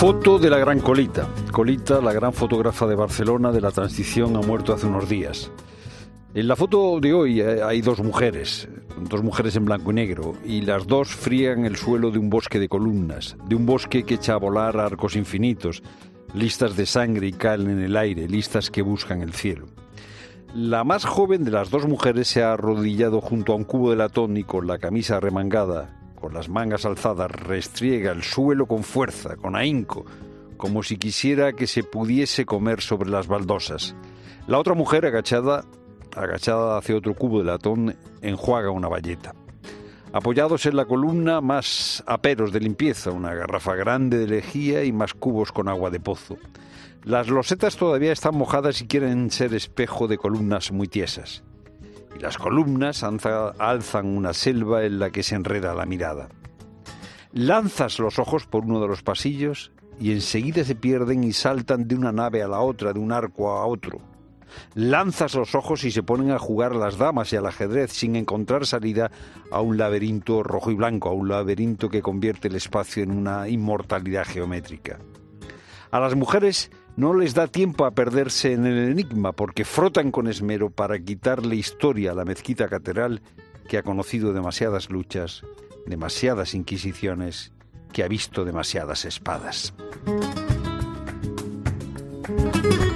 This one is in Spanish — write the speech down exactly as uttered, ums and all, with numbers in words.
Foto de la gran Colita. Colita, la gran fotógrafa de Barcelona de la transición, ha muerto hace unos días. En la foto de hoy hay dos mujeres, dos mujeres en blanco y negro, y las dos frían el suelo de un bosque de columnas, de un bosque que echa a volar arcos infinitos, listas de sangre y cal en el aire, listas que buscan el cielo. La más joven de las dos mujeres se ha arrodillado junto a un cubo de latón y con la camisa remangada, con las mangas alzadas, restriega el suelo con fuerza, con ahínco, como si quisiera que se pudiese comer sobre las baldosas. La otra mujer, agachada, agachada hacia otro cubo de latón, enjuaga una bayeta. Apoyados en la columna, más aperos de limpieza, una garrafa grande de lejía y más cubos con agua de pozo. Las losetas todavía están mojadas y quieren ser espejo de columnas muy tiesas. Y las columnas alza, alzan una selva en la que se enreda la mirada. Lanzas los ojos por uno de los pasillos y enseguida se pierden y saltan de una nave a la otra, de un arco a otro. Lanzas los ojos y se ponen a jugar a las damas y al ajedrez sin encontrar salida a un laberinto rojo y blanco, a un laberinto que convierte el espacio en una inmortalidad geométrica. A las mujeres no les da tiempo a perderse en el enigma porque frotan con esmero para quitarle historia a la mezquita catedral que ha conocido demasiadas luchas, demasiadas inquisiciones, que ha visto demasiadas espadas.